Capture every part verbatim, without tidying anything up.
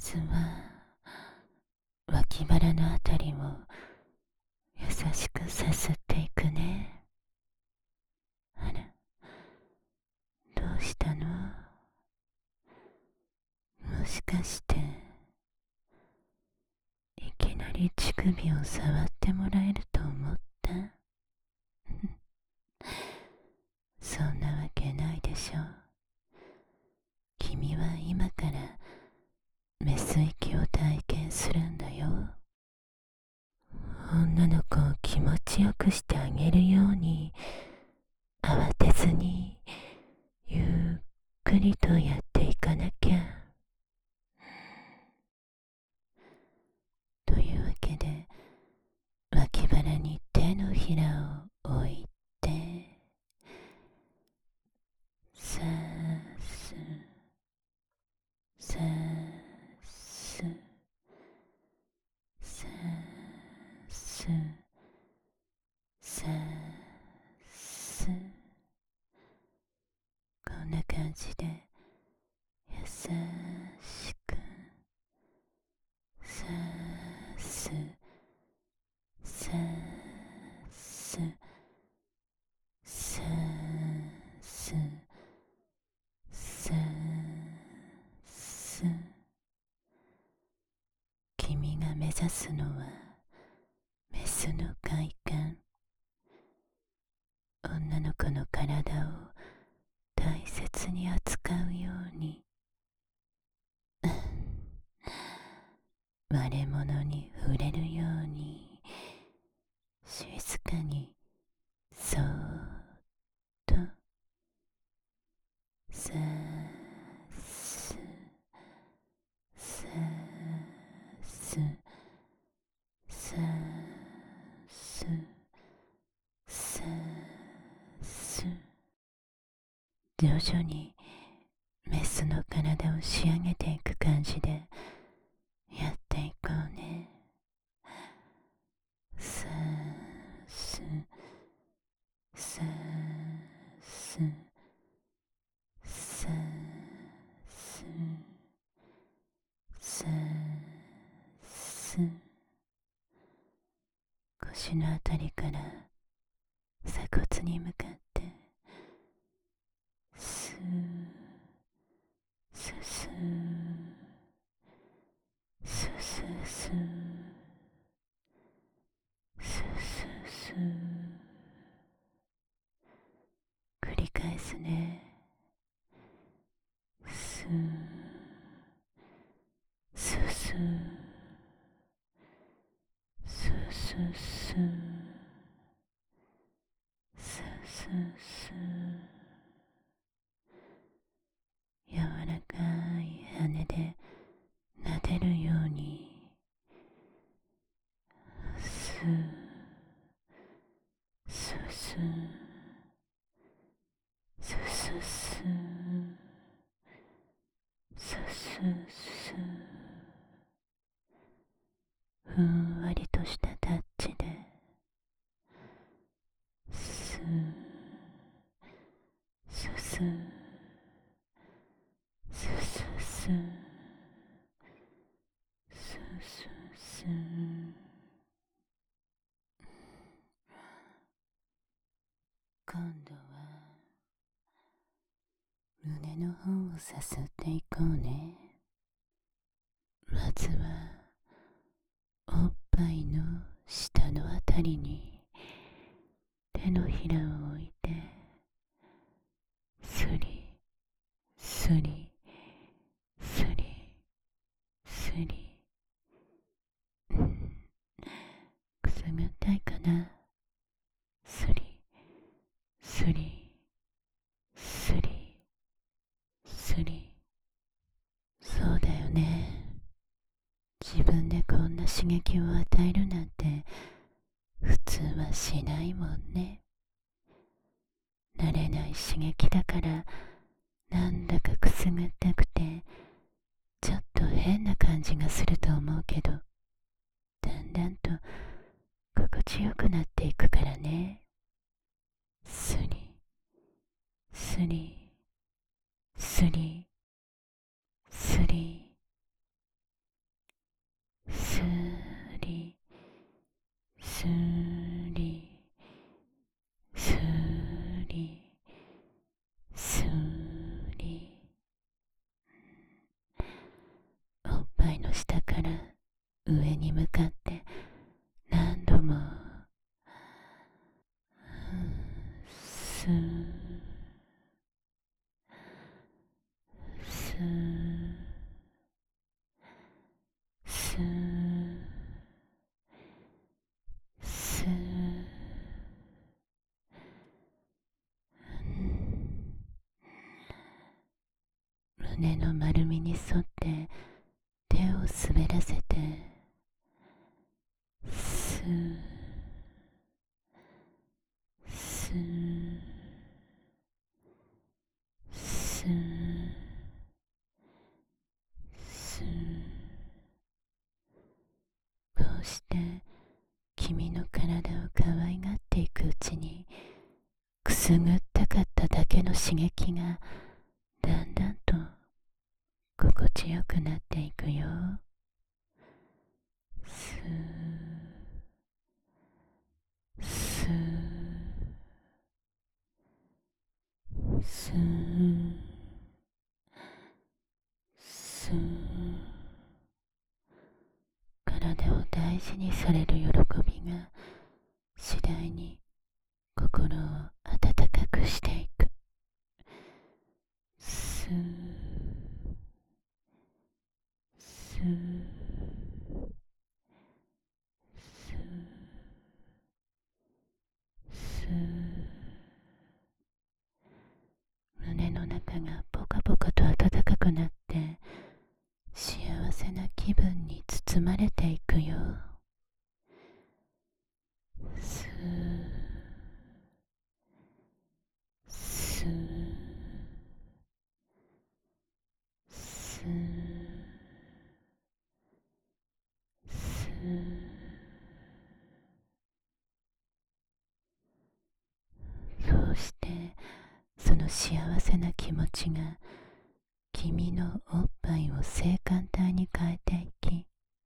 ずは脇腹のあたりを優しくさすっていくね。あら、どうしたの？もしかしていきなり乳首を触ってもらえると思った？そんなわけないでしょ。君は今からメス息を体験するんだよ。女の子を気持ちよくしてあげるように、慌てずにゆっくりとやっていかなきゃ。というわけで、脇腹に手のひらを置いて、さすさすさすさす、こんな感じで優しくさすさすさすさす。君が目指すのはメスの快感。女の子の体を大切に扱うように割れ物に触れるように、静かにそーっとさすさすさすさす、徐々にメスの体を仕上げていく感じでやっていこうね。さすさすさすさす、腰のあたりから鎖骨に向かってスーススースススースススー、繰り返すね。スーススースススースススー、柔らかい羽で撫でるようにスーススースススースススー、ふんわりとしたタッチでスーススースススースススー、今度は胸の方をさすっていこうね。まずはおっぱいの下のあたりに手のひらを置いて、スリスリスリスリ、うん、くすぐったいかな。スリスリスリスリ、そうだよね。自分でこんな刺激を与えるなんて普通はしないもんね。慣れない刺激だからなんだかくすぐったくてちょっと変な感じがすると思うけど、だんだんと心地よくなっていくからね。スリスリスリスリから上に向かって何度もスースースースー胸の丸みに沿って手を滑らせてスースースースーこうして君の体を可愛がっていくうちにくすぐったかっただけの刺激がだんだんと心地よくなっていくよ。スースースースー体を大事にされる喜びが次第に心を温かくしていく。スースースースー胸の中がポカポカと暖かくなって幸せな気分に包まれていくよ。スースースースーそうしてその幸せな気持ちが君のおっぱいを性感帯に変えていき、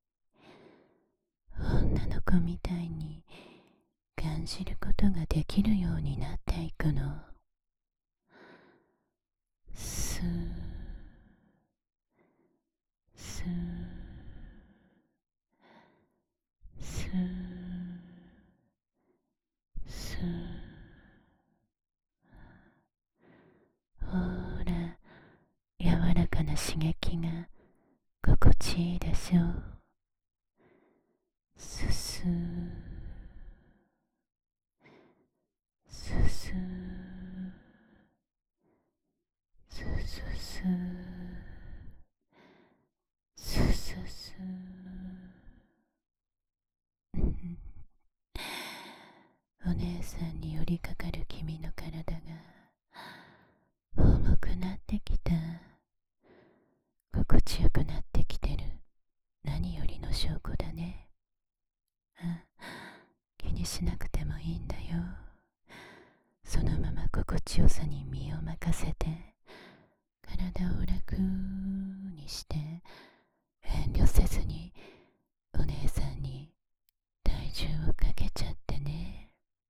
女の子みたいに感じることができるようになっていくの。スースースースーほら柔らかな刺激が心地いいでしょう。ススーススースススースススーお姉さんに寄りかかる君の体が重くなってきた。心地よくなってきてる。何よりの証拠だね。あ、気にしなくてもいいんだよ。そのまま心地よさに身を任せて体を楽にして遠慮せずにお姉さんに体重をかけちゃってね。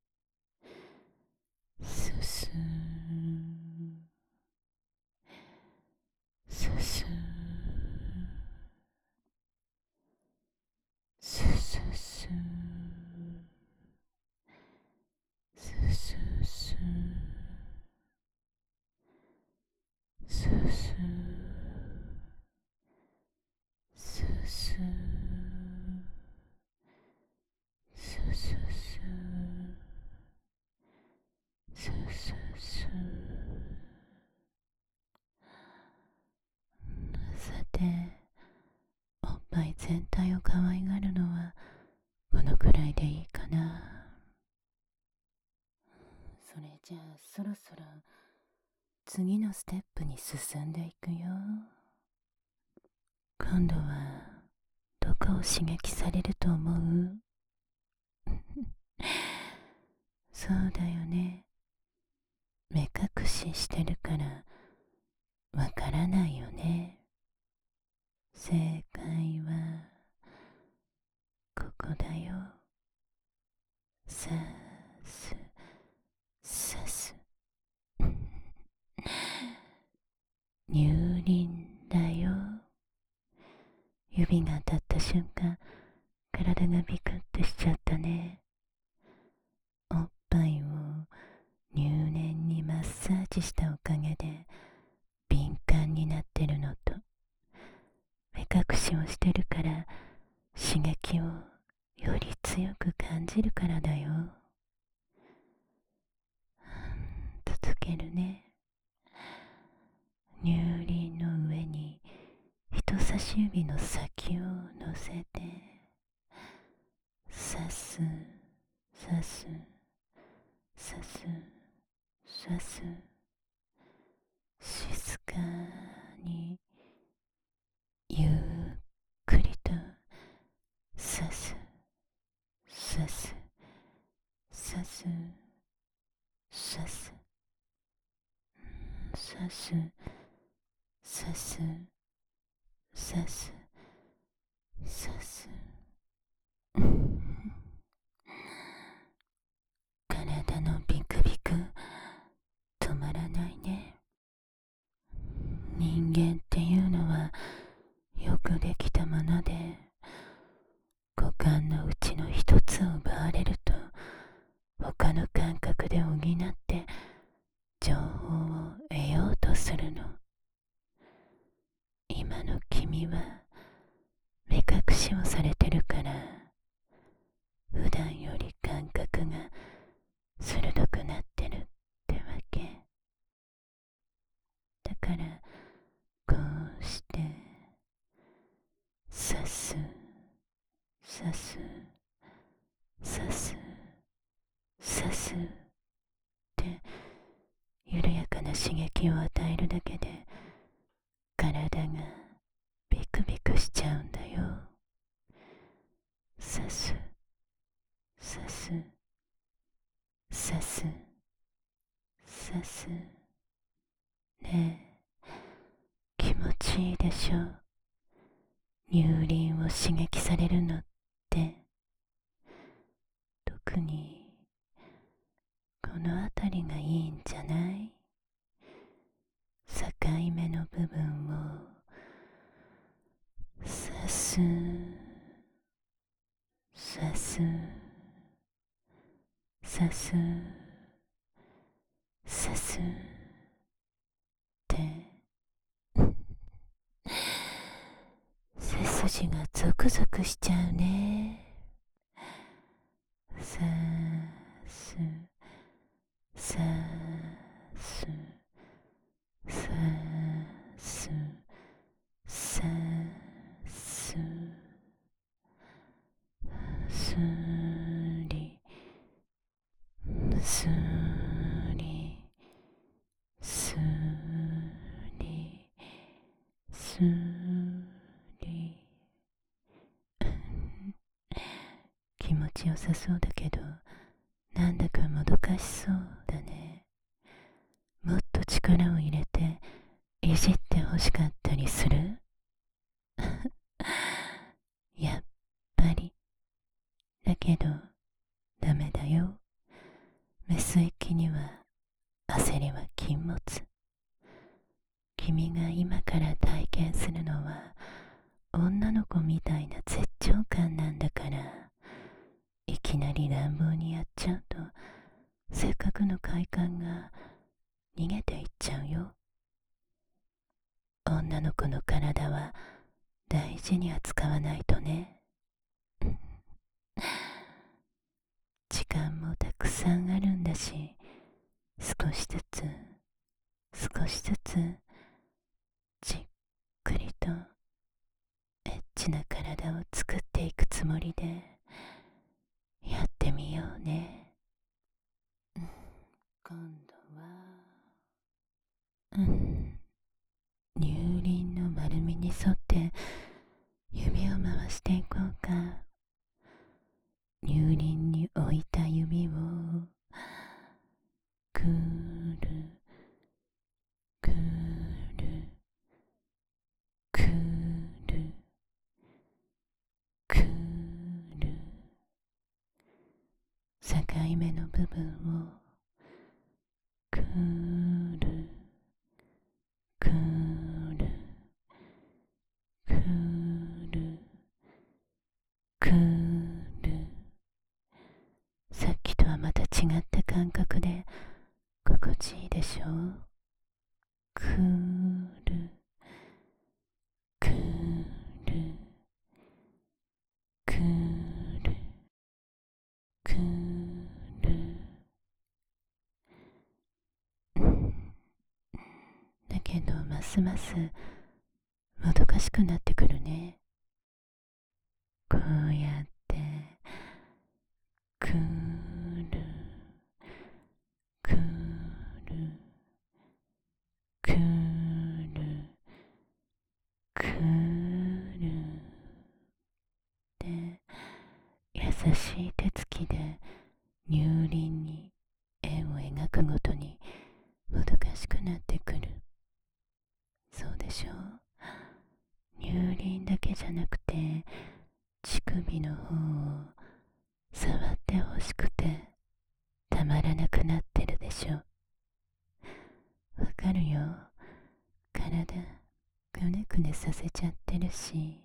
ススーススースススースススーススーススースススースススーさて、おっぱい全体を可愛がるのはこのくらいでいいかな。それじゃあそろそろ次のステップに進んでいくよ。今度はどこを刺激されると思う？そうだよね。目隠ししてるからわからないよね。正解はここだよ。さすさす乳輪だよ。指が当たったてるから刺激をより強く感じるからだよ。続けるね。乳輪の上に人差し指の先を乗せて刺す刺す刺す刺す、静かにゆっくりと刺す刺す刺す刺す刺す刺す刺す刺す体のビクビク止まらないね。人間っていうのはよくできたもので、五感のうちの一つを奪われると他の感覚で補って情報を得ようとするの。今の君は目隠しをされてるから普段より感覚が鋭くなってるってわけだから、こうして刺す刺す刺す刺すって緩やかな刺激を与えるだけで体がビクビクしちゃうんだよ。刺す刺す刺す刺すねえ、気持ちいいでしょ。乳輪を刺激されるのって。特にこの辺りがいいんじゃない？境目の部分を刺す刺す刺す刺すって背筋がゾクゾクしちゃうね。刺す刺す刺す刺すすりすりすりすり気持ちよさそうだけど、なんだかもどかしそうだね。もっと力を入れていじってほしかったりする？やっぱり。だけどダメだよ。メス液には焦りは禁物。君が今から体験するのは女の子みたいな絶頂感なんだから、いきなり乱暴にやっちゃうとせっかくの快感が逃げていっちゃうよ。女の子の体は大事に扱わないとね。時間もたくさんあるんだし、少しずつ少しずつじっくりとエッチな体を作っていくつもりでやってみようね。今度はうん乳輪の丸みに沿って指を回していこうか。乳輪に置いた指をくるくるくるくる、境目の部分をくるくるくるくる、さっきとはまた違った感覚で心地いいでしょう。くるくるけどますますもどかしくなってくるね。こうやってくるくるくるくるって優しい手つきで乳輪に円を描くごとにもどかしくなってくる。そうでしょう。乳輪だけじゃなくて乳首の方を触ってほしくてたまらなくなってるでしょ。わかるよ。体くねくねさせちゃってるし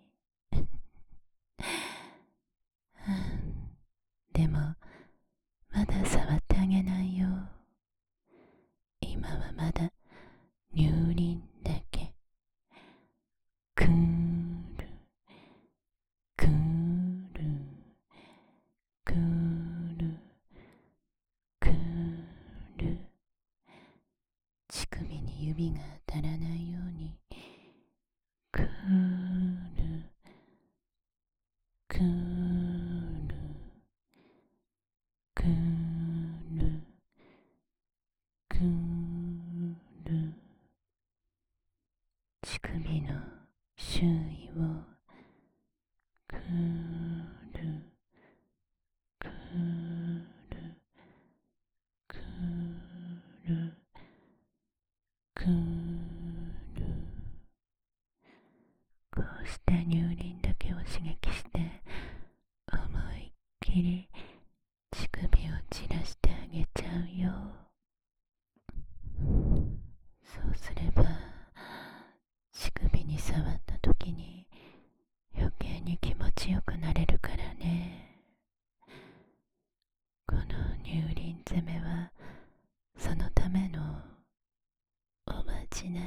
でもまだ触ってあげないよ。今はまだ乳輪だけ。くーるくーるくーるくーる。乳首に指が当たらないようにくーるくーるくーるくーる。乳首の周囲をくーるくーるくーるくーる。こうして乳輪だけを刺激して思いっきり乳首を散らしてあげちゃうよ。そうすれば乳首に触った時に余計に気持ちよくなれるからね。この乳輪攻めはそのためのおまじない。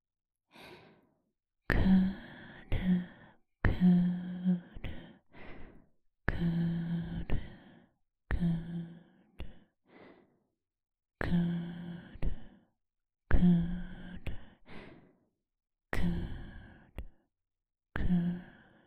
くるくるくるくるくるくるくるくる。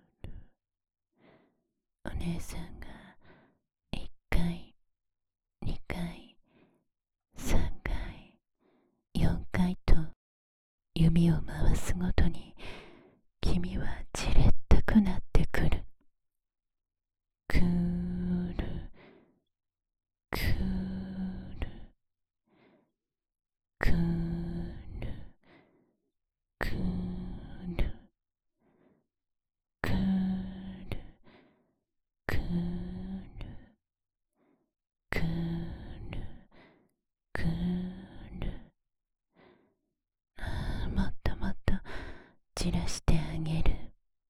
お姉さんがいっかいにかいさんかいよんかいと指を回すごとに君はじれったくなってくる。くーるくーるくーるくーるくーるくーるくーるくーる。ああ、もっともっとじらしてあげる。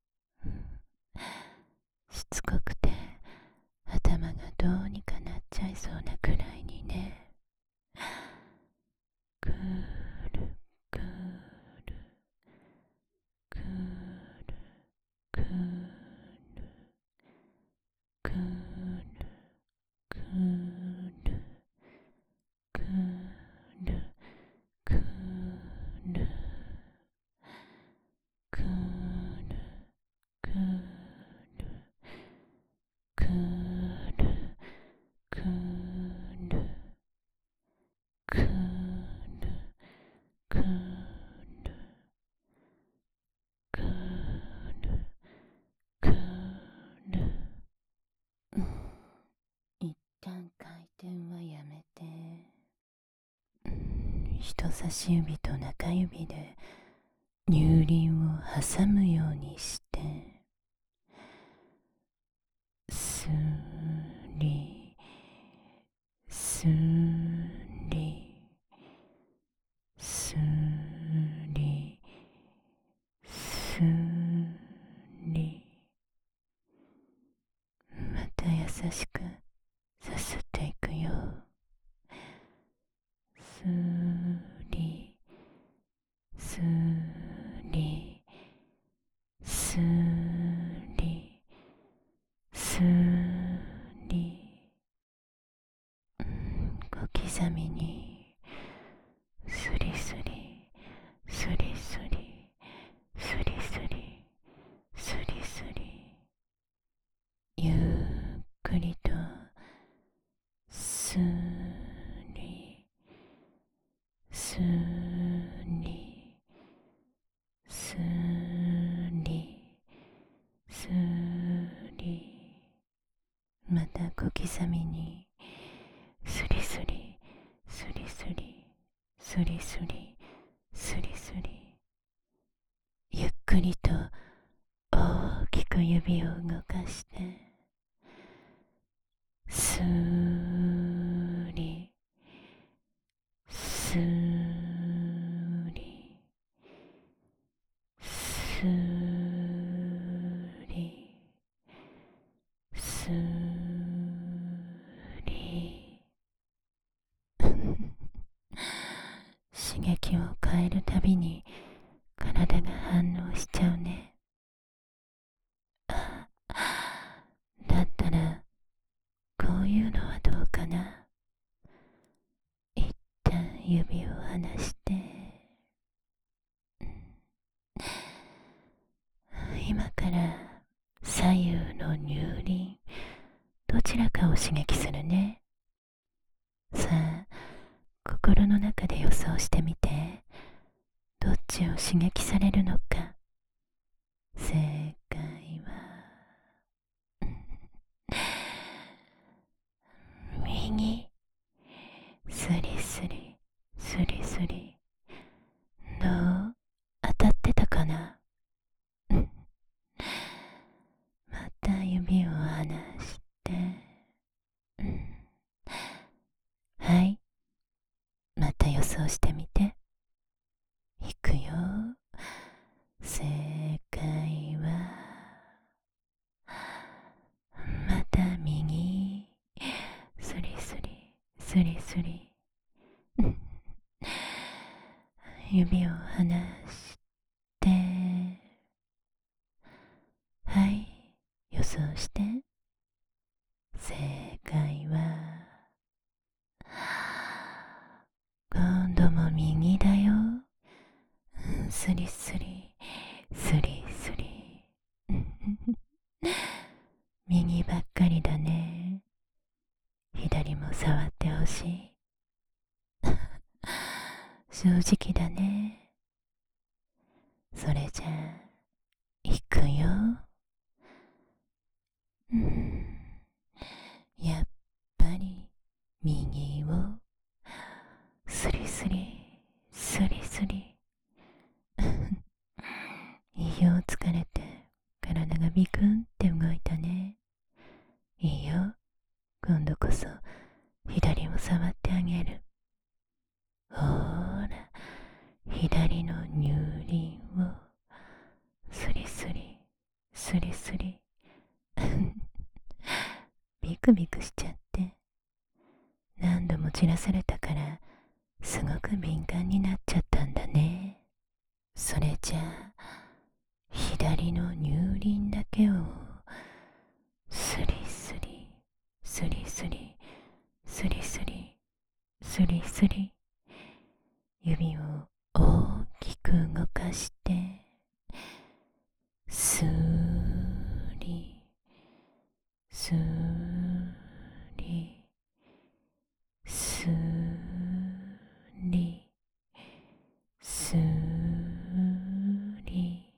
しつこくて頭がどうにかなっちゃいそうなくらいにね。くーるくーるくーるくーるくーるくーるくーるくーるくーるくーるくーるくーるくーるくーるくーるくーる。一旦回転はやめて、うん、人差し指と中指で乳輪を挟むようにしてすりすりすりすり。また優しくさすっていくよ。すりすりすりすり。うん、小刻みにスリスリ小刻みにスリスリスリスリスリスリスリスリ、ゆっくりと大きく指を動かしてスーリスーリスーリスーリ刺激を変えるたびに体が反応しちゃうね。あ、だったらこういうのはどうかな。一旦指を離して、今から左右の乳輪どちらかを刺激するね。さあ、心の中で予想してみて、どっちを刺激されるのか。正解は右。スリスリスリスリ、どう？当たってたかな？また指を離して、うん、はい、また予想してみて。いくよ。正解はまた右。スリスリスリスリ指を離して、はい、予想して。正解は今度も右だよ。スリスリスリスリ右ばっかりだね。左も触ってほしい。正直だね。それじゃあいくよ。うん、やっぱり右をスリスリスリスリいいよ、疲れて体がビクンって動いたね。いいよ、今度こそ左を触ってあげる。ほーら、左の乳輪をスリスリスリスリビクビクしちゃって、何度も散らされたからすごく敏感になっちゃったんだね。それじゃあ左の乳輪だけをスリスリスリスリスリスリスリスリ、指を大きく動かしてスーリスーリスーリスーリ、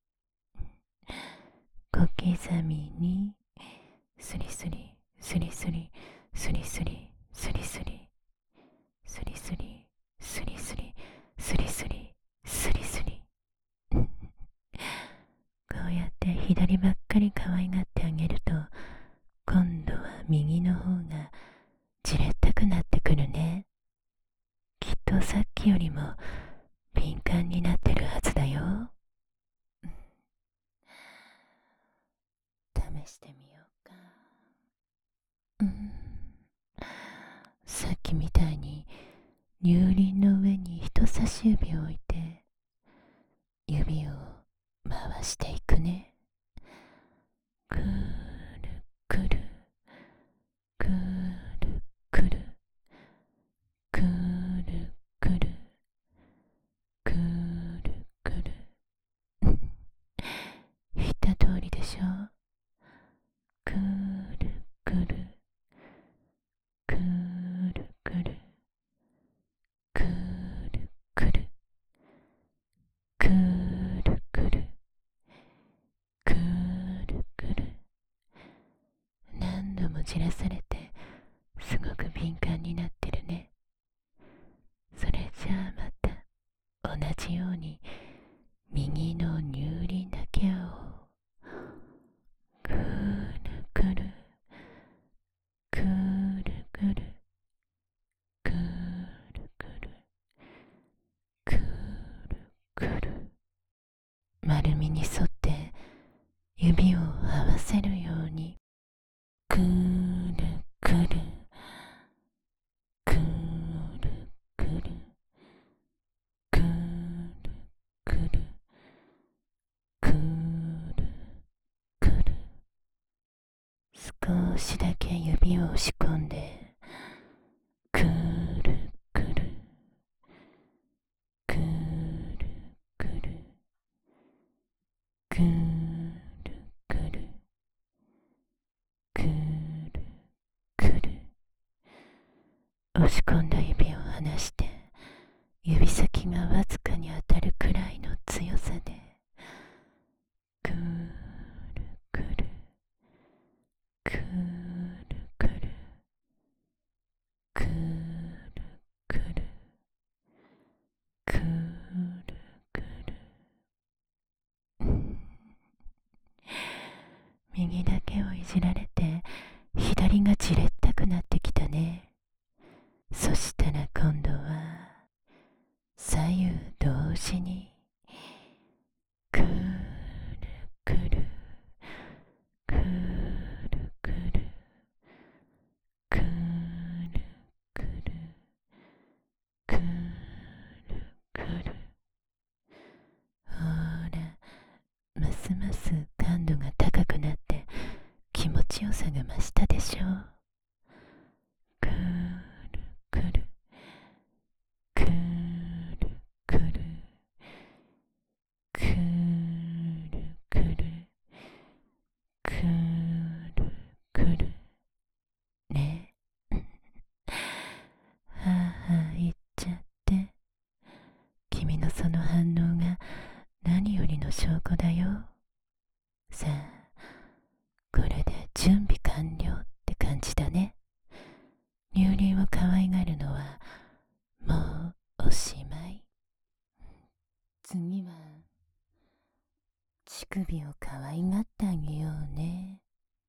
小刻みにスリスリスリスリスリスリスリスリスリスリスリスリスリスリスリスリ、こうやって左ばっかり可愛がってあげると、今度は右の方がじれったくなってくるね。きっとさっきよりも敏感になってるはずだよ。試してみようか。うん、さっきみたいに乳輪の上に人差し指を置いて指を回していくね。くるくるくるくるくるくるくるくる言った通りでしょ。くるくるくるくるくるくるくるくるじらされてすごく敏感になってるね。それじゃあまた同じように右の乳輪だけをくるくるくるくるくるくるくるくる丸みに沿って指を合わせるようにくるくるくるくるくるくるくるくる少しだけ指を押し込んでくるくるくるくるくるくるくるくる押し込んだ指を離して指先がわずかに当たるくらいの強さでくるくるくるくるくるくるくるくる右だけをいじられて左がじれったくなってきたね。そしたら今度は左右同時にくるくるくるくるくるくるくるくるほら、ますます感度が高くなって気持ちよさが増したでしょ。くるくるくるくるくるくるくるくるねはあはあ言っちゃって君のその反応が何よりの証拠だよ。さあこれで準備完了って感じだね。乳輪を可愛がるのはもうおしまい。次は乳首を可愛がってあげようね。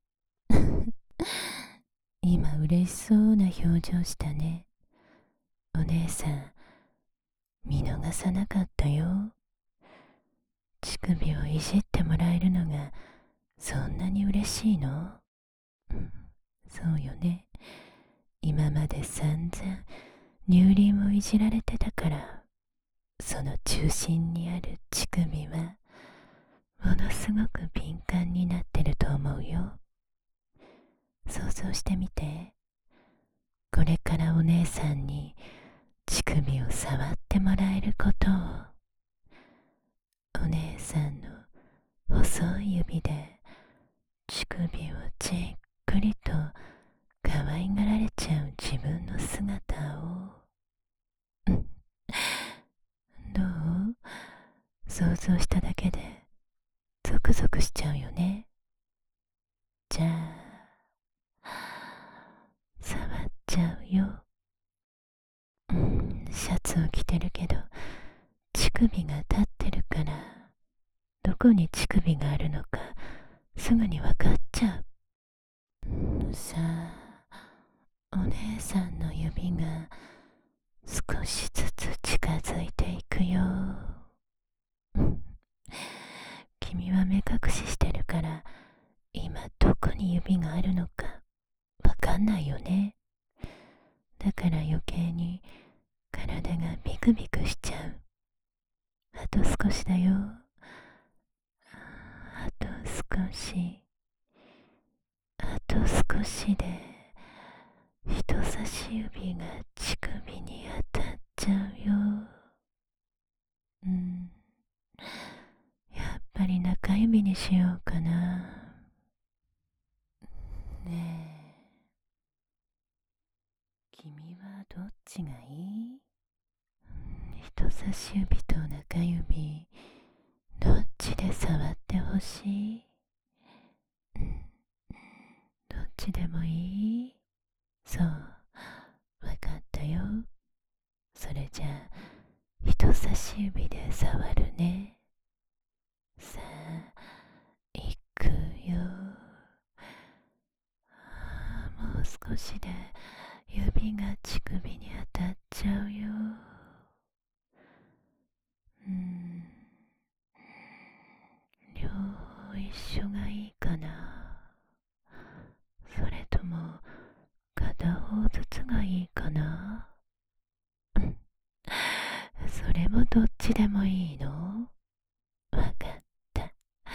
今嬉しそうな表情したね。お姉さん見逃さなかったよ。乳首をいじってもらえるのがそんなに嬉しいの？うん、そうよね。今まで散々乳輪をいじられてたからその中心にある乳首はものすごく敏感になってると思うよ。想像してみて。これからお姉さんに乳首を触ってもらえることを。お姉さんの細い指で乳首をじっくりと可愛がられちゃう自分の姿をどう？想像しただけでゾクゾクしちゃうよね。じゃあ触っちゃうよ。うん、シャツを着てるけど乳首が立ってるからどこに乳首があるのかすぐに分かっちゃう。うん、さあお姉さんの指が少しずつ近づいていくよ。君は目隠ししてるから今どこに指があるのかわかんないよね。だから余計に体がビクビクしちゃう。あと少しだよ。あと少し。あと少しで人差し指が乳首に当たっちゃうよ。うん、やっぱり中指にしようかな。ねえ、君はどっちがいい？人差し指と中指どっちで触ってほしい？どっちでもいい。 で触るね。さあ、行くよ。もう少しで指が乳首に当たっちゃうよ。うーん、両方一緒がいいかな。それとも片方ずつがいいかな。それもどっちでもいいの？わかった。は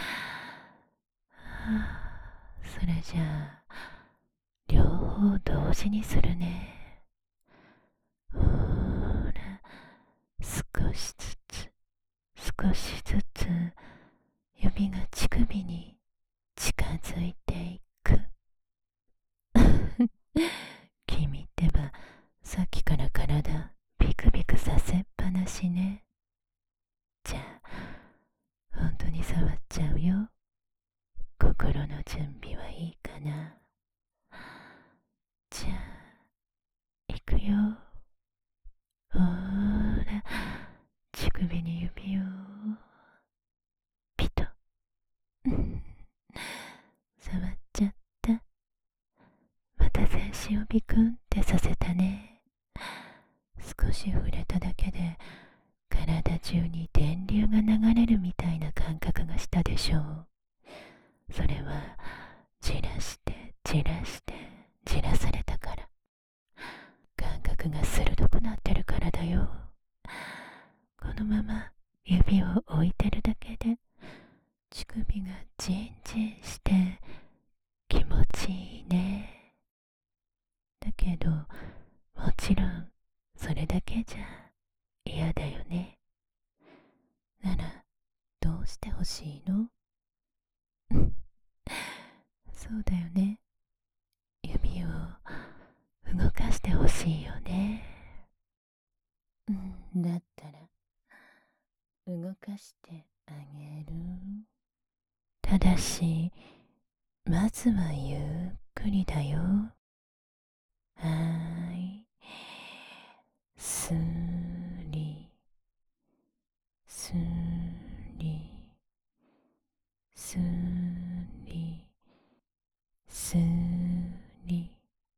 あ、それじゃあ両方同時にするね。ほーら、少しずつ少しずつ指が乳首に近づいていく。君ってばさっきから体ビクビクさせっぱなしね。じゃあ本当に触っちゃうよ。心の準備はいいかな。じゃあ行くよ。ほーら、乳首に指をピト。触っちゃった。また全身をビクンってさせたね。少し触れただけで体中に電流が流れるみたいな感覚がしたでしょう。それはじらしてじらしてじらされたから。感覚が鋭くなってるからだよ。このまま指を置いてるだけで乳首がジンジンして気持ちいいね。だけどもちろんそれだけじゃ嫌だよね。ならどうしてほしいの？そうだよね。指を動かしてほしいよね。うん、だったら動かしてあげる。ただしまずはゆっくりだよ。はーい。すりすりすりすり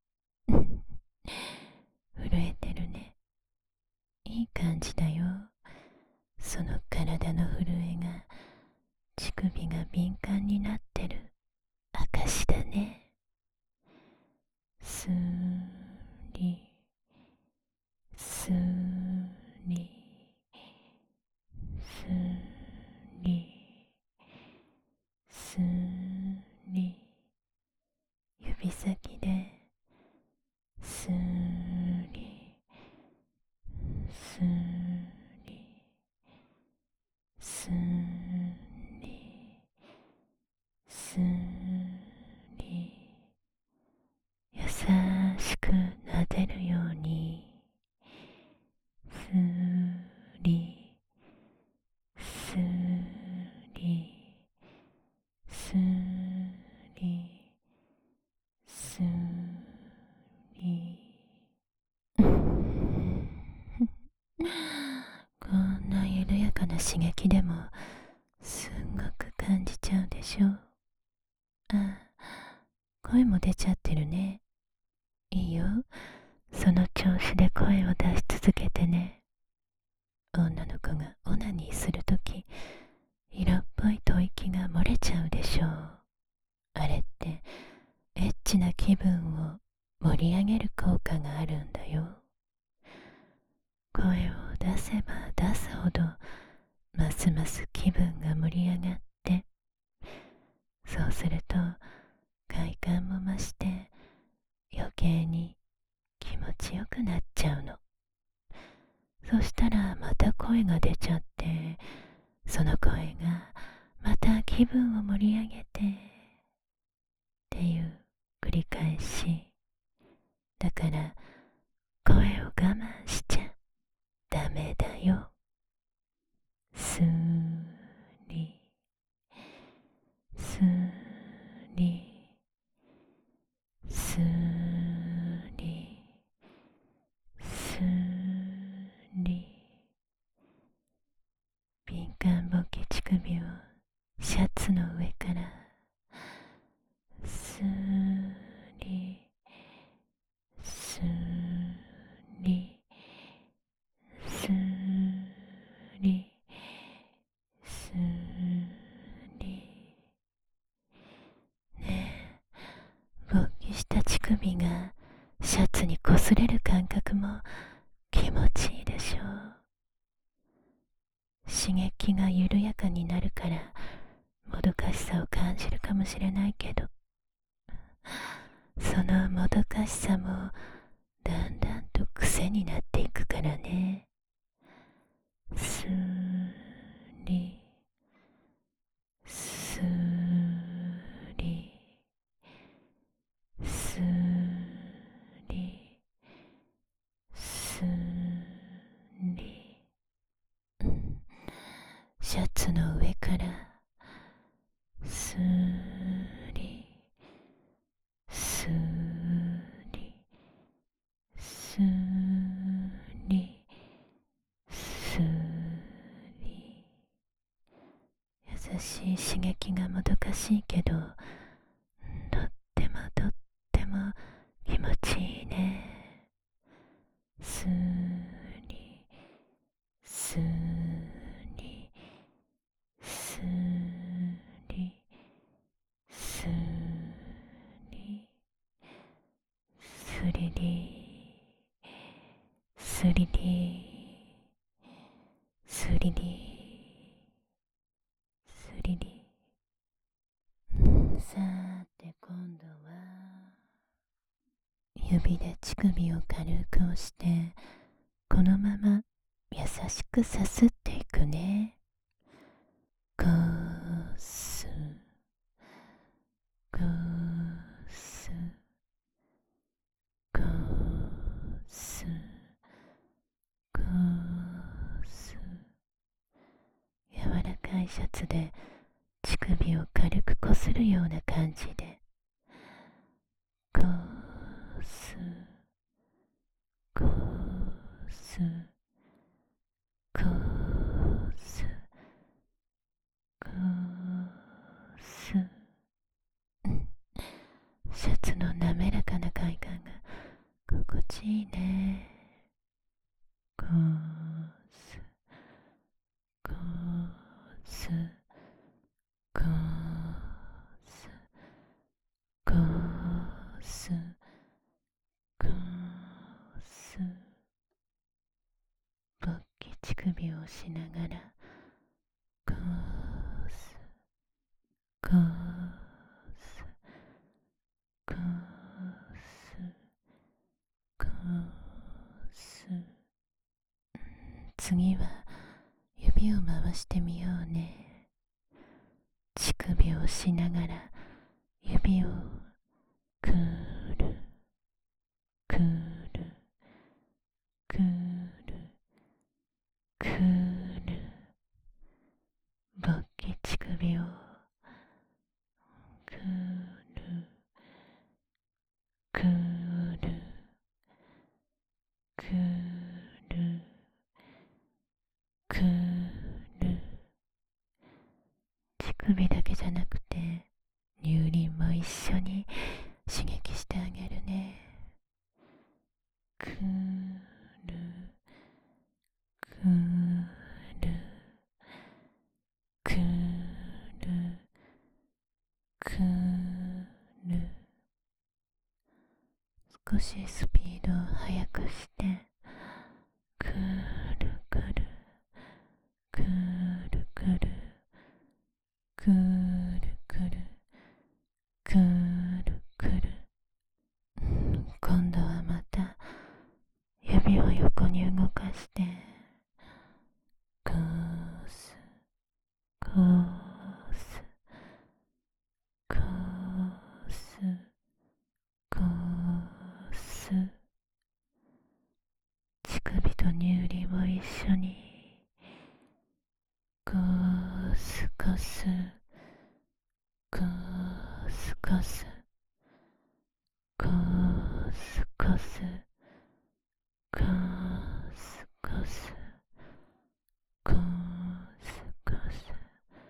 震えてるね。いい感じだよ。その体の震えが乳首が敏感になってる証だね。すりすりすりすり、指先ですりすりすりすり、優しく撫でるようにすりすりすりすりこんな緩やかな刺激でもすんごく感じちゃうでしょ。あ、声も出ちゃってるね。いいよ、その調子で声を出し続けてね。女の子がオナニーするとき色っぽい吐息が漏れちゃうでしょう。あれってエッチな気分を盛り上げる効果があるんだよ。声を出せば出すほどますます気分が盛り上がって、そうすると快感も増して余計に気持ちよくなっちゃうの。そしたらまた声が出ちゃって、その声がまた気分を盛り上げてっていう繰り返しだから、声を我慢しちゃダメだよ。すりすりすりすり首をシャツの上からスーリスーリスーリスーリねえ、勃起した乳首がシャツに擦れる感覚も気持ちいいでしょう。刺激が緩やかになるからもどかしさを感じるかもしれないけど、そのもどかしさもだんだんと癖になっていくからね。スーリスーリスーリスーリ、うん、シャツの上からスーリスーリスーリスーリ、優しい刺激がもどかしいけど、とってもとっても気持ちいいね。スーリスーリスーリスーリスリリスリリスリリスリリ、さーて今度は指で乳首を軽く押してこのまま優しくさすっていくね。こすこすこすこす、柔らかいシャツで乳首を軽くこするような感じでこすこすこすこす、シャツの滑らかな快感が心地いいね。こすこすこすこすこす、勃起乳首を押しながらこすこすこすこす、次は指を回してみようね。乳首を押しながら指をくるくるくるくる、勃起乳首をくるくるくるくる、乳首だけじゃなくて乳輪も一緒に刺激してあげるね。くるくるくるくる、少しスピードを速くしてくるくるくるくるくるくるくるくる、うん、今度はまた指を横に動かしてこすこすこすこす、乳首と乳輪を一緒にこすこすこすこすこすこすこすこすこすこす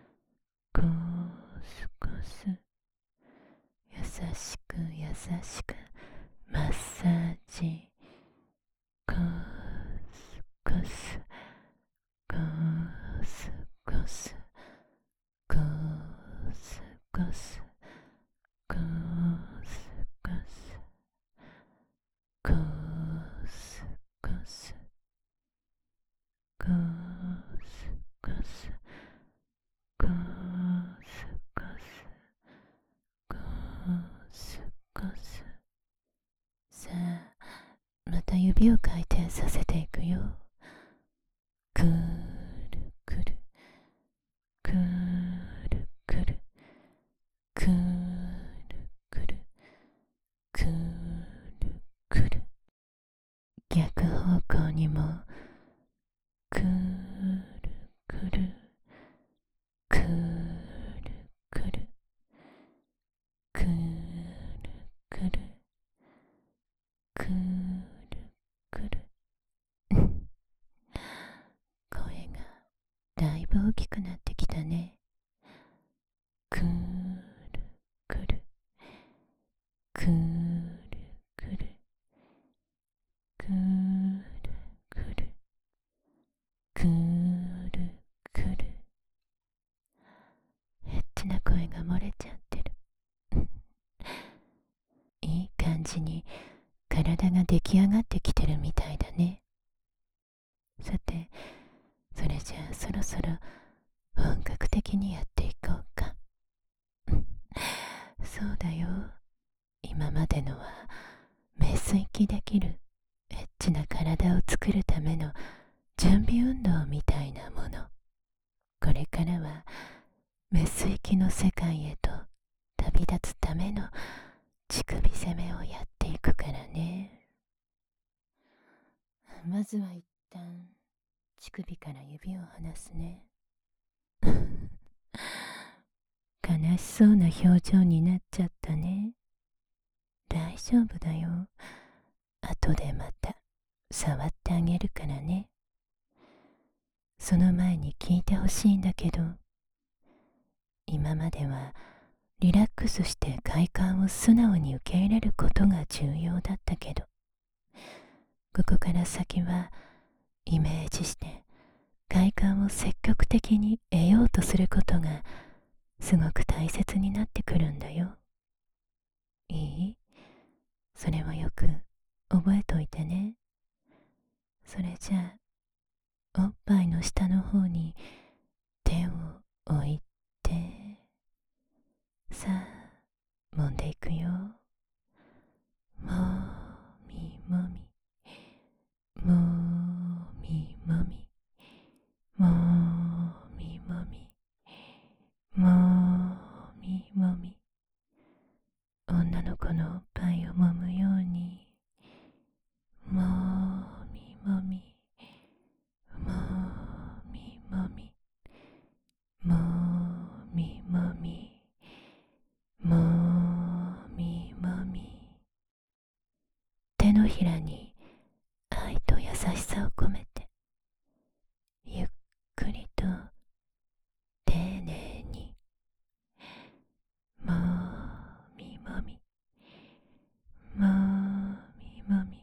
しくマッサージ、ゴスゴスゴスゴスゴスゴスゴスゴスゴスゴスゴスゴスゴスゴスゴスゴス。さあ、また指を回転させていくよ。くるくるくるくるくるくるくるくる。逆方向にもくるくるくるくるくるくるくるくる。声がだいぶ大きくなってきたね。くるくるくるくるくるくるくるくる。エッチな声が漏れちゃってる。いい感じに体が出来上がってきてるみたいだね。さて、それじゃあそろそろ本格的にやっていこうか。そうだよ。今までのはメス息できるエッチな体を作るための準備運動みたいなもの。これからはメス息の世界へと旅立つための乳首攻めをやっていくからね。まずは一旦乳首から指を離すね。悲しそうな表情になっちゃったね。大丈夫だよ。後でまた触ってあげるからね。その前に聞いてほしいんだけど、今まではリラックスして快感を素直に受け入れることが重要だったけど、ここから先はイメージして快感を積極的に得ようとすることがすごく大切になってくるんだよ。いい？それをよく覚えといてね。それじゃあ、おっぱいの下の方に手を置いて、さあ、揉んでいくよ。もみもみ、もみもみ、もみもみ、もみもみ。女の子のおっぱいを揉むように、もみもみ、もみもみ、もみもみ、もみもみ。手のひらに愛と優しさを込めて、ゆっくりと丁寧に、もみもみ、もみもみ、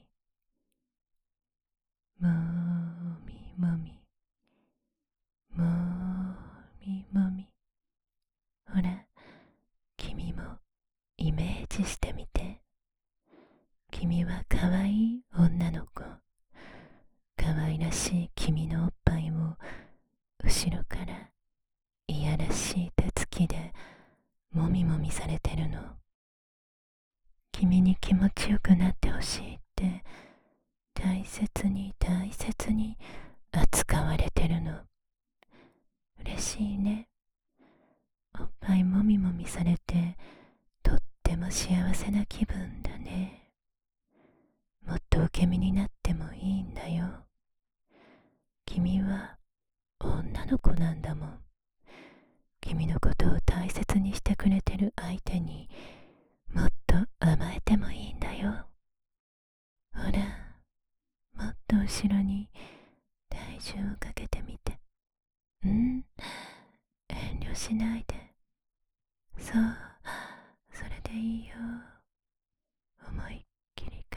もみもみ、もみもみ。ほら、君もイメージしてみて。君はかわいい女の子。かわいらしい君のおっぱいを後ろからいやらしい手つきでもみもみされてるの。君に気持ちよくなってほしいって大切に大切に扱われてるの。嬉しいね。おっぱいもみもみされてとっても幸せな気分だね。もっと受け身になってもいいんだよ。君は女の子なんだもん。君のことを大切にしてくれてる相手にもっと甘えてもいいんだよ。ほら、もっと後ろに体重をかけてみて。うん、遠慮しないで。そう、それでいいよ。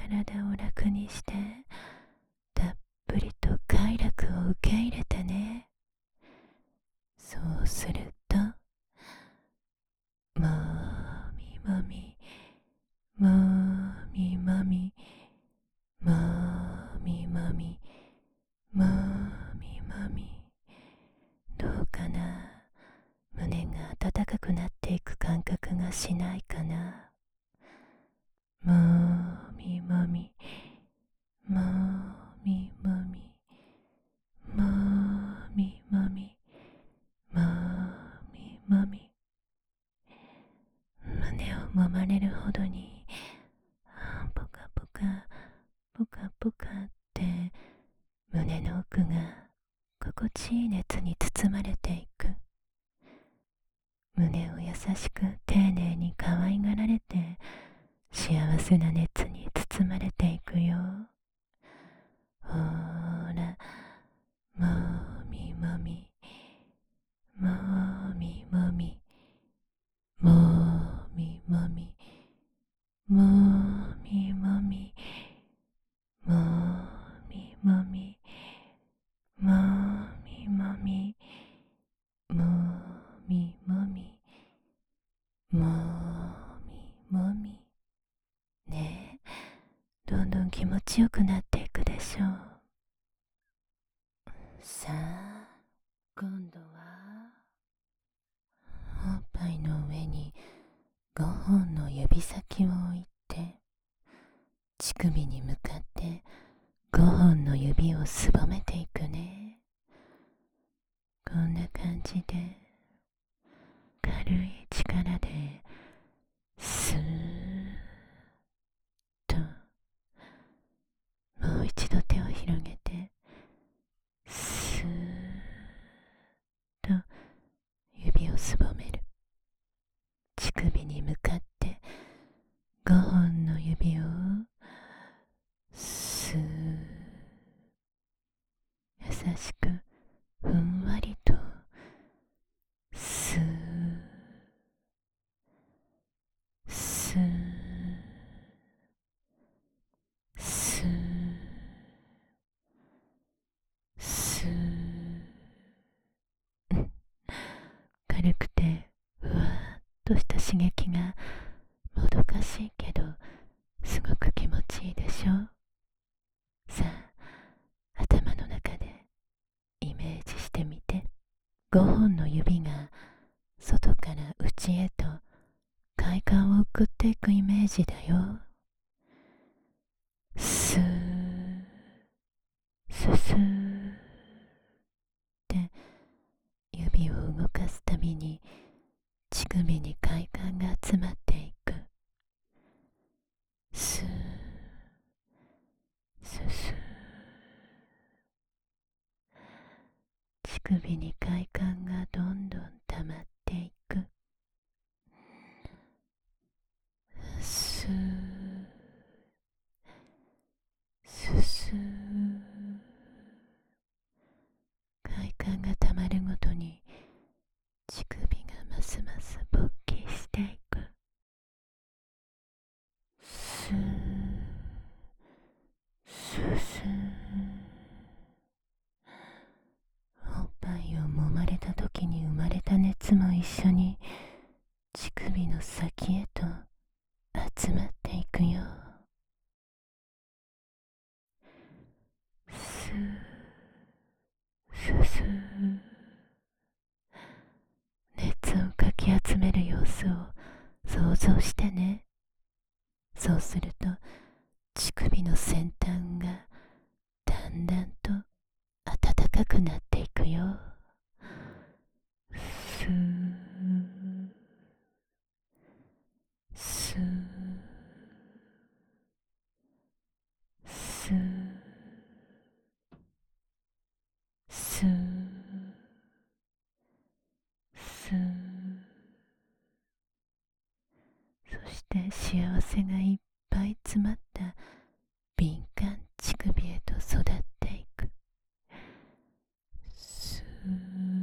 体を楽にしてたっぷりと快楽を受け入れてね。そうするともみもみもみもみもみもみもみもみ、どうかな、胸が温かくなっていく感覚がしないかな。もみもみもみもみもみもみもみもみ、胸を揉まれるほどにポカポカポカポカって胸の奥が心地いい熱に包まれていく。胸を優しく丁寧に可愛がられて幸せな熱に包まれていくよ。ほーら、もみもみもみもみもみもみもみもみもみもみもみもみもみもみもみもみ、ねえ、どんどん気持ちよくなっていくでしょう。さあ、今度はおっぱいの上にごほんの指先を置いて、乳首に向かってごほんの指をすぼめていくね。こんな感じで軽い力でスーッと、もう一度手を広げてスーッと指をすぼめる。乳首に向かってごほんの指をスーッ、優しくふんわりとスーッスーッスーッスーッ、軽くてふわっとした刺激がもどかしいけどすごく気持ちいいでしょ。さあ、頭の中でイメージしてみて。ごほんの指が外から内へと快感を送っていくイメージだよ。スーッススーって指を動かすたびに乳首に快感が集まっていく。スーススー、乳首に快感がどんどん溜まっていく。スーススー、快感が溜まるごとに乳首がますます勃起していく。スーススー、おっぱいを揉まれた時に生まれた熱も一緒に乳首の先へと集まっていくよ。スーススー、熱をかき集める様子を想像してね。そうすると乳首の先端がだんだんと暖かくなっていくよ。スースースースースー、そして幸せがいっぱい詰まった敏感乳首へと育っていく。スー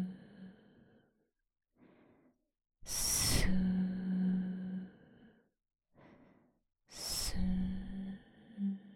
スースー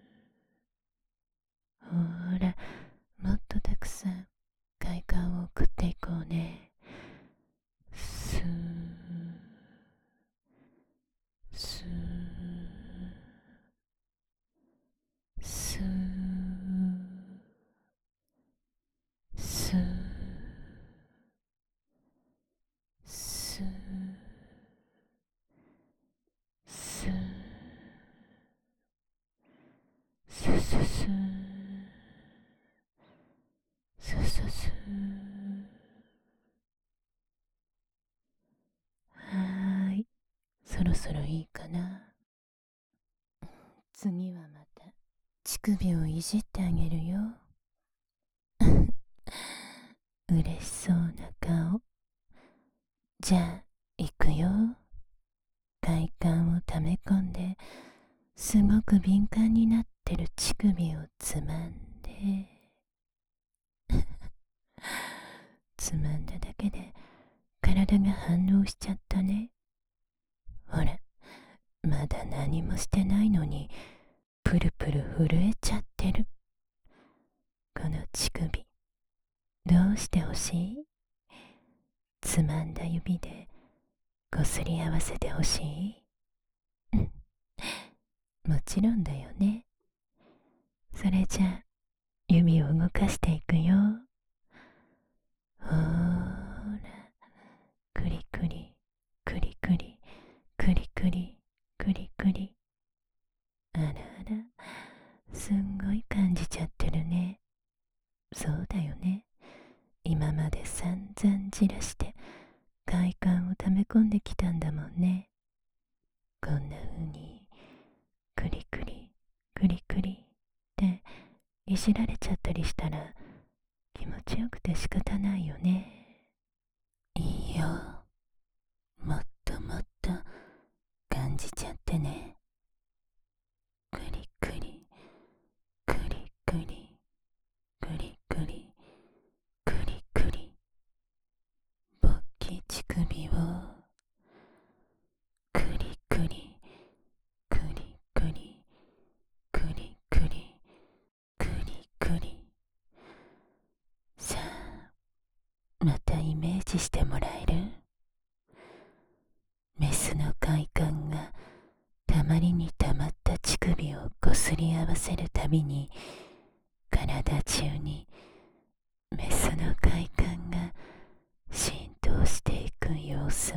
ろそろいいかな。次はまた乳首をいじってあげるよ。嬉しそうな顔。じゃあ行くよ。快感を溜め込んですごく敏感になってる乳首をつまんでつまんだだけで体が反応しちゃったね。ほら、まだ何もしてないのにプルプル震えちゃってる。この乳首どうしてほしい？つまんだ指でこすり合わせてほしい？もちろんだよね。それじゃあ指を動かしていくよ。ほーら、くりくりくりくりくりくりくりくり。あらあら、すんごい感じちゃってるね。そうだよね。今まで散々じらして快感を溜め込んできたんだもんね。こんな風にクリクリクリクリっていじられちゃったりしたら気持ちよくて仕方ないよね。いいよ、もっともっと感じちゃってね。クリクリクリクリクリクリクリクリ、ぼっき乳首をクリクリクリクリクリクリクリクリ。さあ、またイメージしてもらえる？メスの快感がたまりにたまった乳首をこすり合わせるたびに体中にメスの快感が浸透していく様子を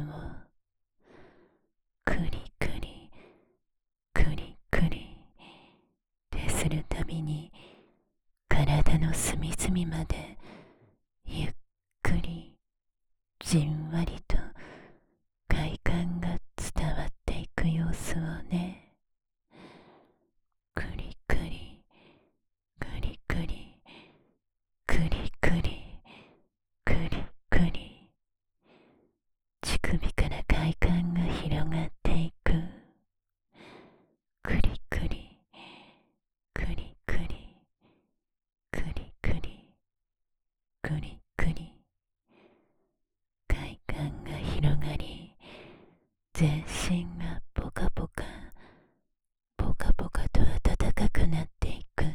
クリクリクリクリってするたびに体の隅々までゆっくりじんわりと快感が伝わっていく様子をね。クリクリクリクリクリクリクリクリ、乳首から快感が広がっていく。クリクリクリクリクリクリクリクリ、快感が広がり全身がポカポカポカポカと暖かくなっていく。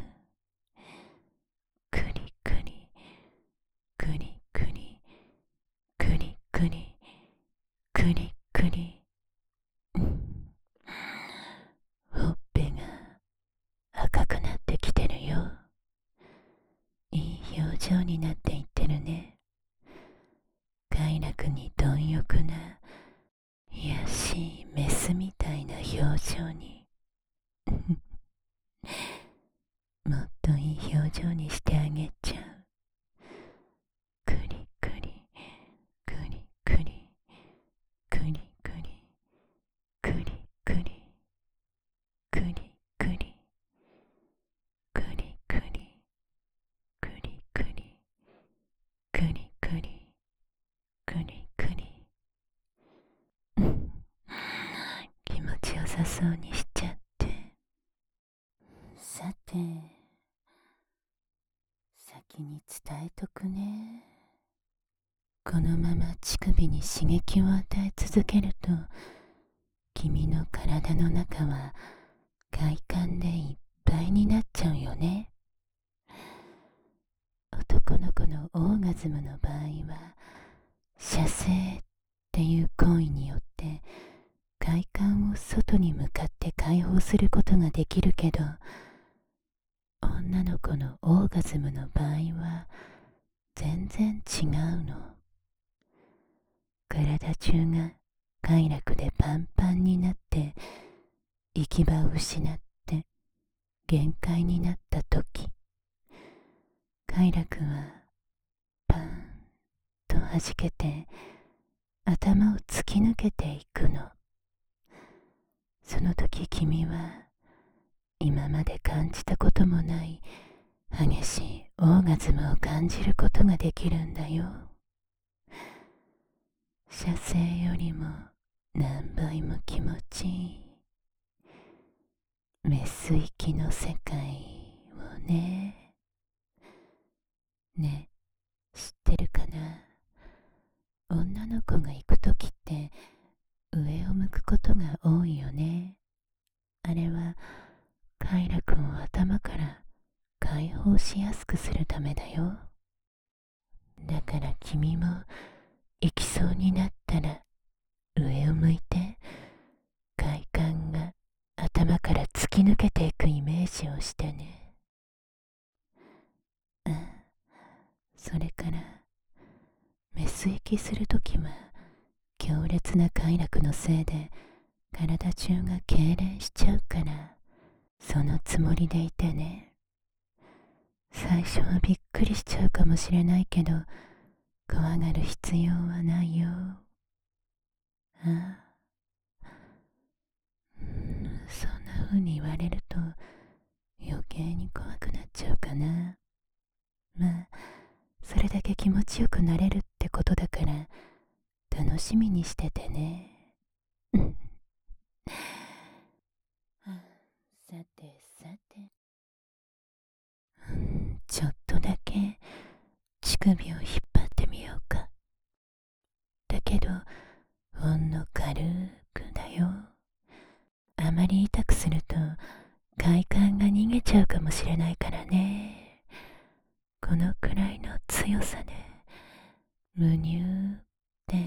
クリクリクリクリクリクリクリクリ、ほっぺが赤くなってきてるよ。いい表情になっていってるね。快楽に貪欲な卑しいメスみたいな表情にもっといい表情にしてあげちゃう。クリクリクリクリクリクリクリクリクリクリクリクリクリクリクリクリクリクリクリ、気持ちよさそうにしちゃって。さて、先に伝えとくね。このまま乳首に刺激を与え続けると君の体の中は快感でいっぱいになっちゃうよね。男の子のオーガズムの場合は射精っていう行為によって快感を外に向かって解放することができるけど、女の子のオーガズムの場合は全然違うの。体中が快楽でパンパンになって行き場を失って限界になった時、快楽はパーンと弾けて頭を突き抜けていくの。 その時君は今まで感じたこともない激しいオーガズムを感じることができるんだよ。射精よりも何倍も気持ちいいメス域の世界をね。ね、知ってるかな。女の子が行くときって上を向くことが多いよね。あれは快楽を頭から解放しやすくするためだよ。だから君も行きそうになったら上を向いて快感が頭から突き抜けていくイメージをしてね。あ、それからメス息するときは強烈な快楽のせいで体中が痙攣しちゃうから、そのつもりでいてね。最初はびっくりしちゃうかもしれないけど、怖がる必要はないよ。ああ、うん、そんな風に言われると余計に怖くなっちゃうかな。まあそれだけ気持ちよくなれるってことだから楽しみにしててね。さてさて、うん、ちょっとだけ乳首を引っ張ってみようか。だけどほんの軽くだよ。あまり痛くすると快感が逃げちゃうかもしれないからね。このくらいの強さでむにゅーって。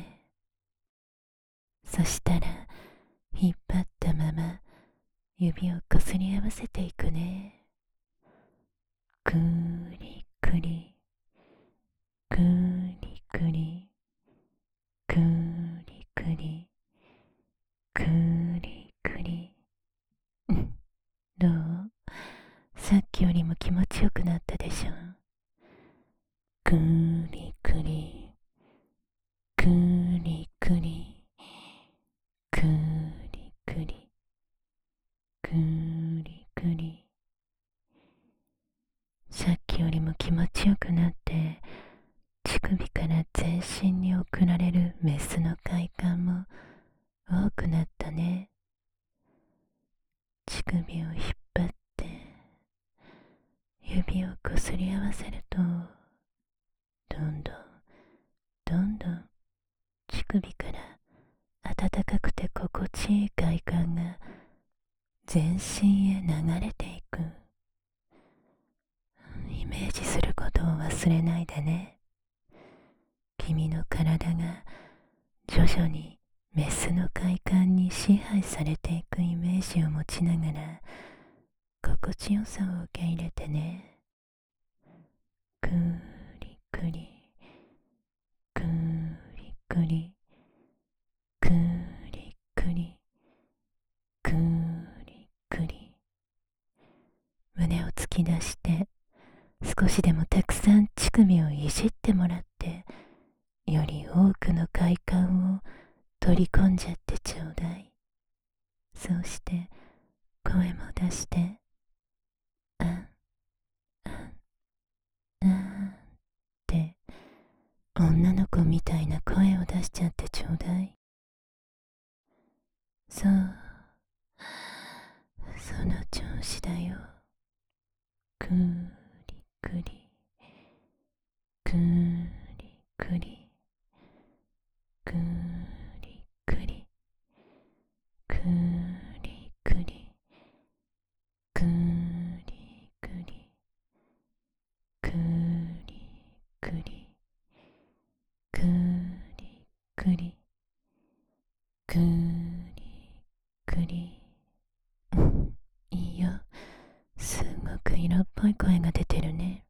そしたら引っ張ったまま指をこすり合わせていくね。くりくりくりくりくりくりくりくりどう？さっきよりも気持ちよくなったでしょ。くりくりくりくりくりくりくりくり。さっきよりも気持ちよくなって乳首から全身に送られるメスの快感も多くなったね。乳首を引っ張って指をこすり合わせるとどんどんどんどん乳首から温かくて心地いい快感が全身へ流れていく。イメージすることを忘れないでね。君の体が徐々にメスの快感に支配されていくイメージを持ちながら心地よさを受け入れてね。くりくりくりくりくりくりくりくり。胸を突き出して少しでもたくさん乳首をいじってもらってより多くの快感を取り込んじゃってちょうだい。そうして声も出してあんあんあんって女の子みたいな声を出しちゃってちょうだい。そう、その調子だよ。くりくりくりくりくりくりくりくりくりくりくりくりくりくりくりくり。いいよ、すごく色っぽい声が出てるね。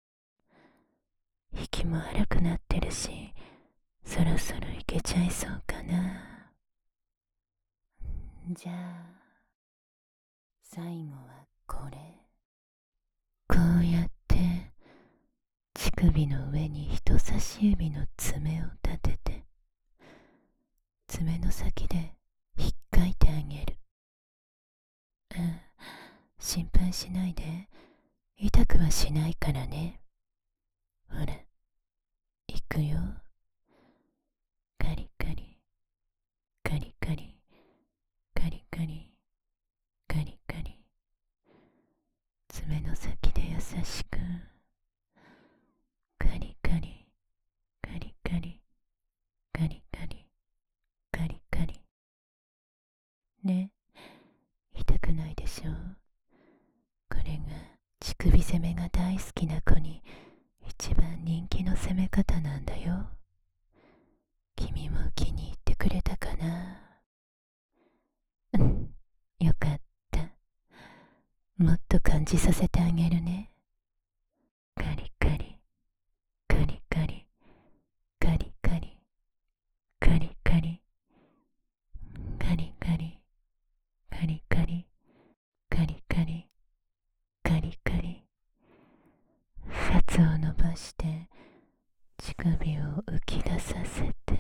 息も荒くなってるし、そろそろいけちゃいそうかな。じゃあ最後はこれ。こうやって乳首の上に人差し指の爪を立てて爪の先で引っかいてあげる。 配しないで。痛くはしないからね。ほら、いくよ。カリカリ、カリカリ、カリカリ、カリカリ。爪の先で優しく。カリカリ、カリカリ、カリカリ、カリカリ。ね、痛くないでしょ。これが乳首攻めが大好きな子に一番人気の攻め方なんだよ。君も気に入ってくれたかな。うんよかった。もっと感じさせてあげるね。カリカリ、カリカリ、カリカリ、カリカリ、カリカリ、カリカリ、カリカリ、カリカリ。シャツを伸ばして乳首を浮き出させて、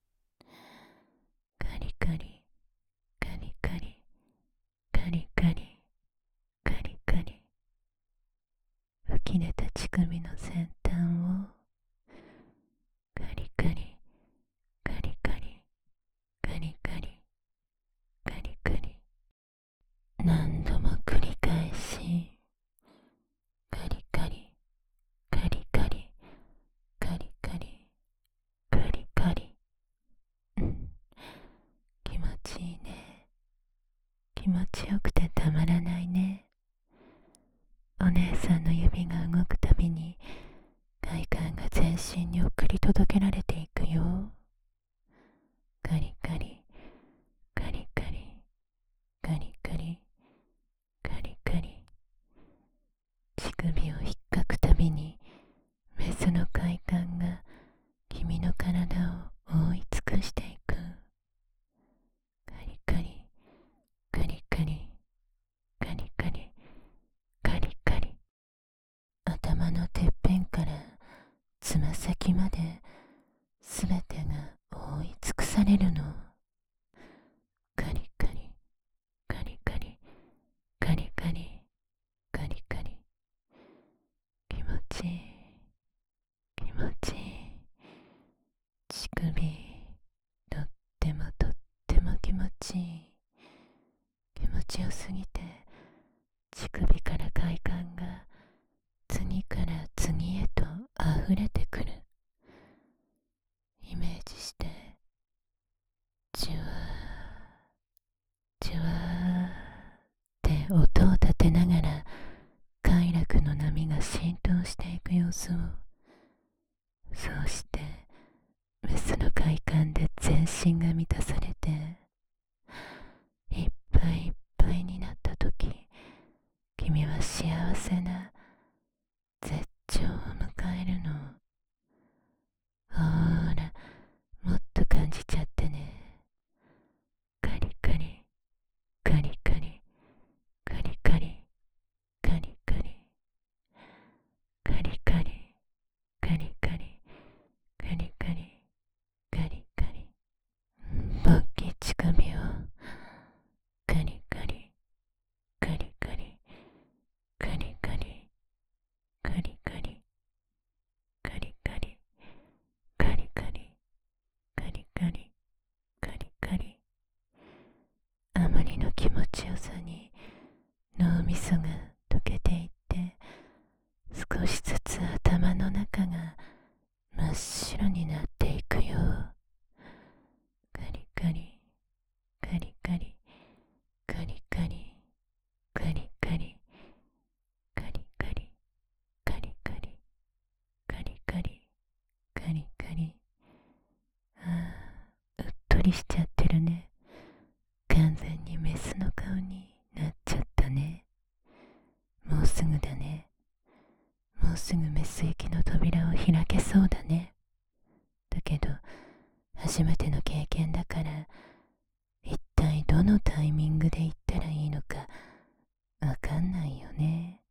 カリカリ、カリカリ、カリカリ、カリカリ。浮き出た乳首の先端をカリカリ、カリカリ、カリカリ、カリカリ。何度も繰り返し、カリカリ、カリカリ、カリカリ、カリカリ。うん、気持ちいいね。気持ちよくてたまらないね。お姉さんの指が動くたびに快感が全身に送り届けられていくよ。カリカリ、カリカリ、カリカリ、カリカリ。乳首を引っかくたびにメスの快感が君の体を覆い尽くしていく。カリカリ、カリカリ、カリカリ、カリカリ。頭のてっぺんからつま先まですべてが覆い尽くされるの。カリカリ、カリカリ、カリカリ、カリカリ。気持ちいい、気持ちいい。乳首とってもとっても気持ちいい。気持ちよすぎて乳首から快感が次から次へと溢れてくる。イメージして、じゅわーじゅわーって音を立てながら快楽の波が浸透していく様子を。そうしてメスの快感で全身が満たされていっぱいいっぱいになったとき、君は幸せな絶頂を迎えるの。ほーら、もっと感じちゃってね。カリカリ、カリカリ、カリカリ、カリカリ、カリカリ、カリカリ、カリカリ、カリカリ。ポッキー乳首をカリカリ、カリカリ、カリカリ、カリカリ、カリカリ、カリカリ、カリカリ、カリカリ。あまりの気持ちよさに脳みそが溶けていって、少しずつ頭の中が真っ白になっていくよ。カリカリ、カリカリ、カリカリ、カリカリ、カリカリ、カリカリ、カリカリ、カリカリ。ああ、うっとりしちゃってるね。完全にメスの顔になっちゃったね。もうすぐだね。もうすぐメス行きの扉を開けそうだね。だけど初めての経験だから、一体どのタイミングで行ったらいいのかわかんないよね。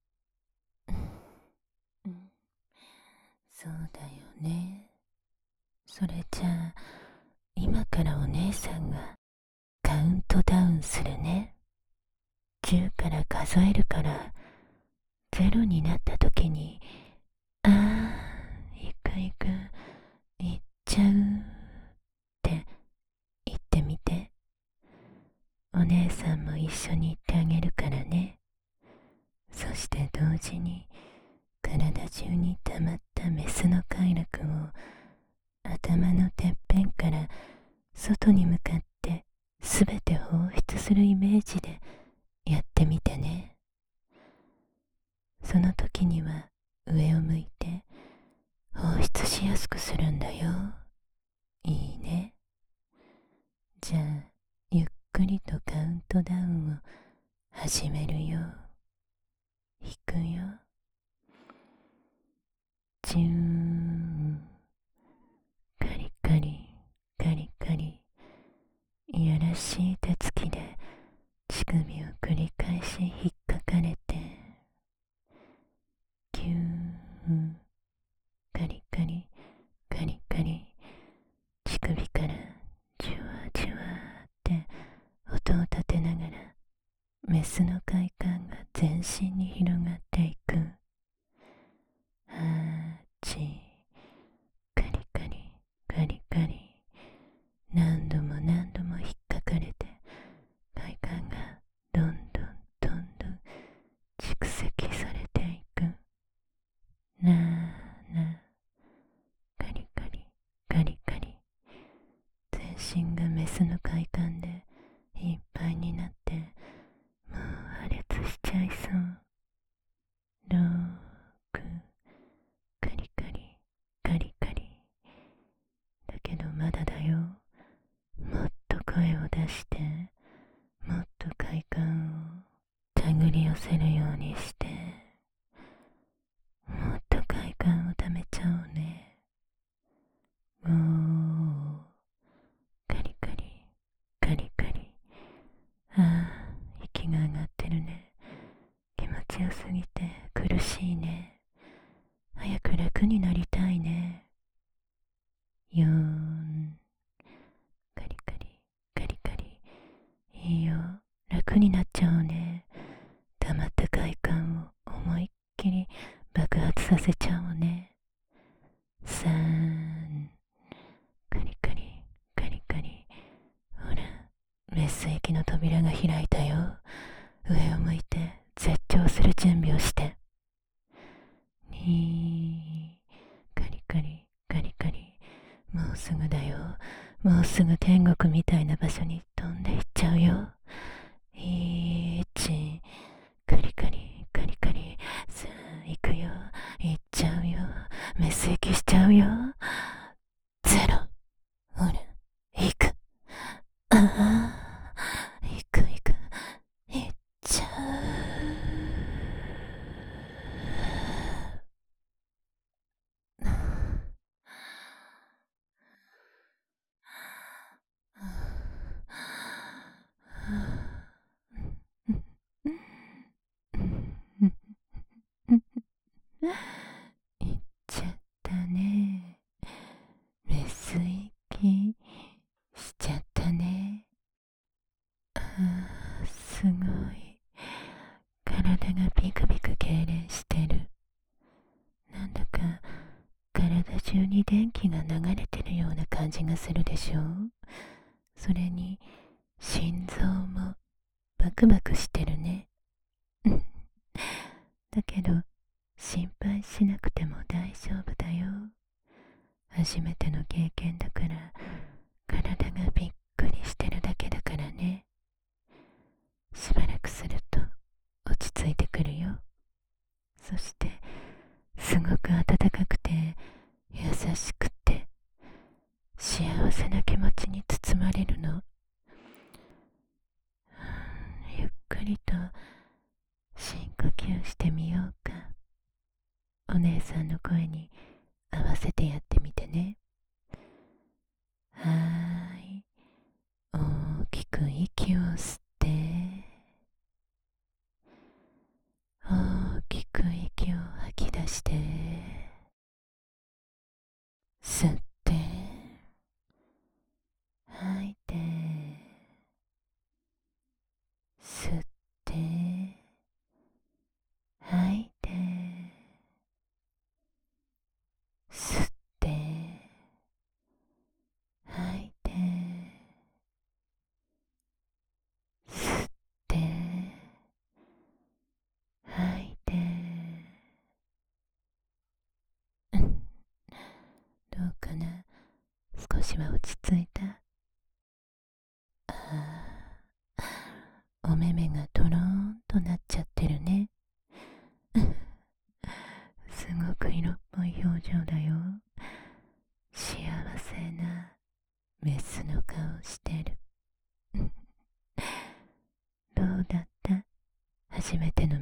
うん、そうだよね。それじゃあ今からお姉さんがカウントダウンするね。じゅうから数えるからゼロになった時に、あー、行く行く、行っちゃうって言ってみて。お姉さんも一緒に行ってあげるからね。そして同時に体中に溜まったメスの快楽を頭のてっぺんから外に向かってすべて放出するイメージでやってみてね。その時には上を向いて放出しやすくするんだよ。いいね。じゃあゆっくりとカウントダウンを始めるよ。いくよ。じゅーん。カリカリカリカリ、いやらしい手つきで乳首を繰り返し引っかかれて、ぎゅーん。カリカリカリカリ、乳首からじゅわじゅわって音を立てながらメスの快感が全身に広がっていく。あーち、カリカリカリカリ、何度も何度も引っかかれて快感がどんどんどんどん蓄積されていく。なあなあ、カリカリカリカリ、全身がメスの快感でいっぱいになって、もう破裂しちゃいそう。ろく、カリカリカリカリ、だけどまだだよ。もっと声を出して、もっと快感を手繰り寄せるようにして、もっと快感をためちゃおうね。おー、カリカリカリカリ、ああ、息が上がってるね。気持ちよすぎて苦しいね。早く楽になりたいね。よーん、カリカリカリカリ、いいよ、楽になっちゃおうね。溜まった快感を思いっきり爆発させちゃおうね。さん、カリカリカリカリ、ほら、メス液の扉が開いたよ。上を向いて絶頂する準備をして。に、カリカリカリカリ、もうすぐだよ。もうすぐ天国みたいな場所に飛んでいっちゃうよ。いち、カリカリカリカリ、さあ行くよ。行っちゃうよ。メス液しちゃうよ。ゼロ、ほら、行く。ああ、行く行く、行っちゃう。行っちゃったね。メス息しちゃったね。あー、すごい。体がビクビク痙攣してる。なんだか体中に電気が流れてるような感じがするでしょ。それに心臓もバクバクしてるね。だけど心配しなくても大丈夫だよ。初めての経験だから体がびっくりしてるだけだからね。しばらくすると落ち着いてくるよ。そしてすごく暖かくて優しくて幸せな気持ちに包まれるの。ゆっくりと深呼吸してみようか。お姉さんの声に合わせてやってみてね。はーい、大きく息を吸って、大きく息を吐き出して、吸って吐いて、吸って吐いて、 少しは落ち着いた？ああ、お目目がとろーんとなっちゃってるね。すごく色っぽい表情だよ。幸せなメスの顔してる。どうだった？初めての